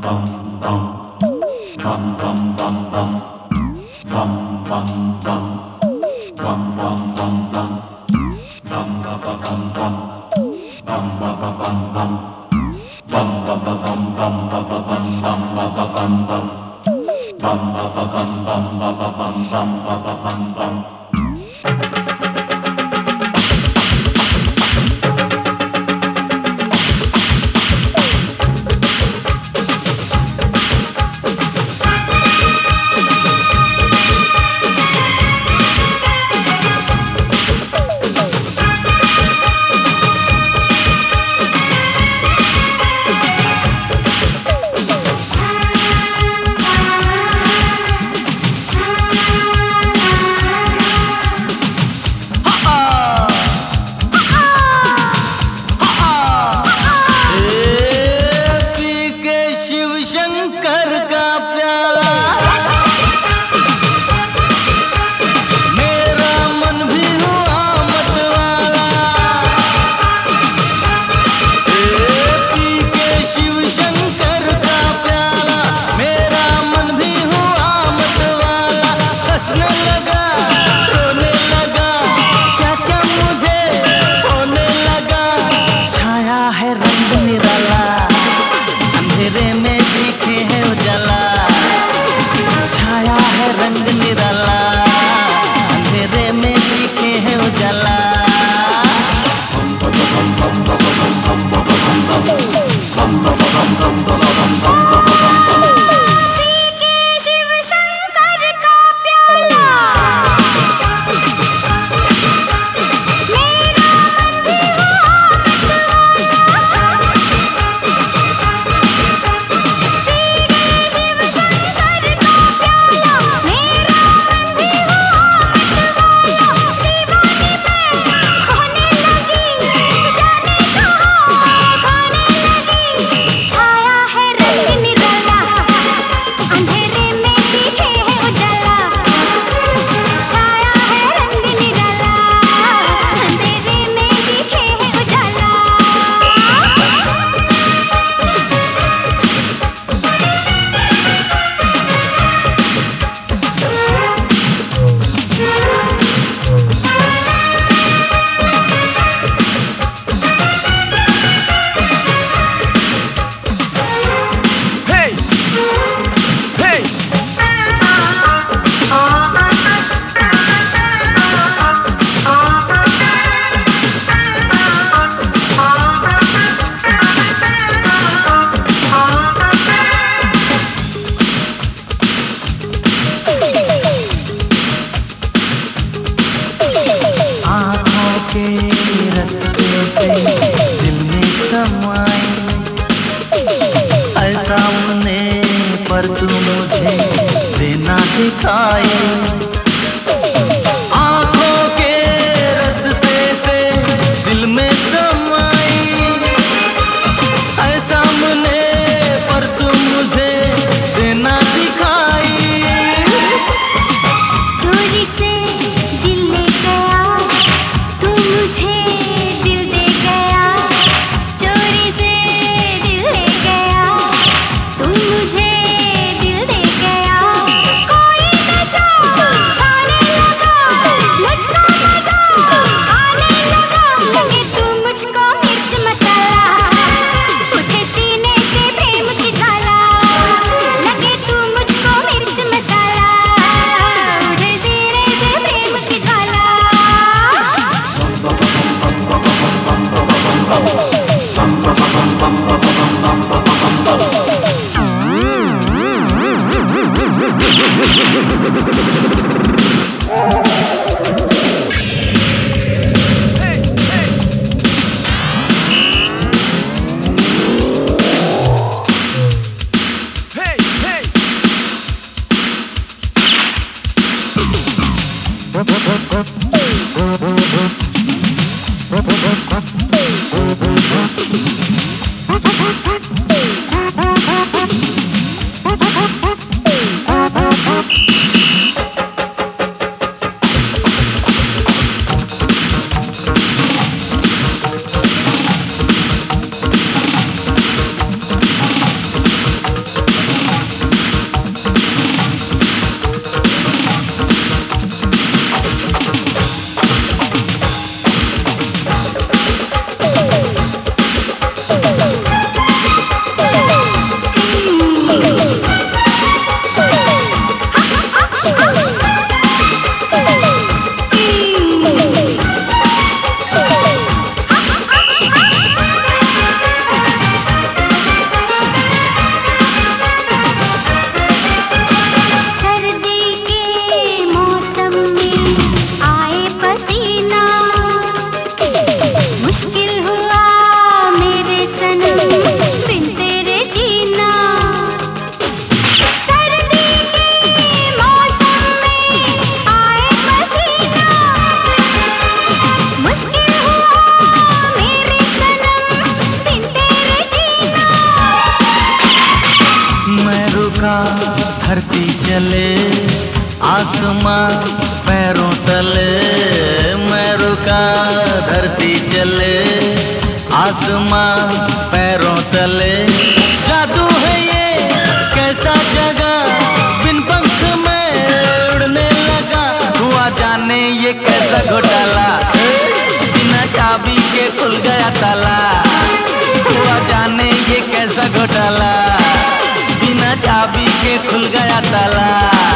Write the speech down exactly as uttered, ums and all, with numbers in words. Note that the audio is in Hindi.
पर तू मुझे देना दिखाए, आंखों के रास्ते से दिल में समाई है सामने, पर तू मुझे देना दिखाई। चोरी से दिल ले गया तू मुझे, दिल दे गया। चोरी से दिल ले गया तू मुझे, दिल दे गया। कोई नशा रुका धरती चले आसमां पैरों तले, मैं रुका धरती चले आसमां पैरों तले। जादू है ये कैसा जगह, बिन पंख में उड़ने लगा, हुआ जाने ये कैसा घोटाला, बिना चाबी के खुल गया ताला, हुआ जाने ये कैसा घोटाला, बिना चाबी के खुल गया ताला।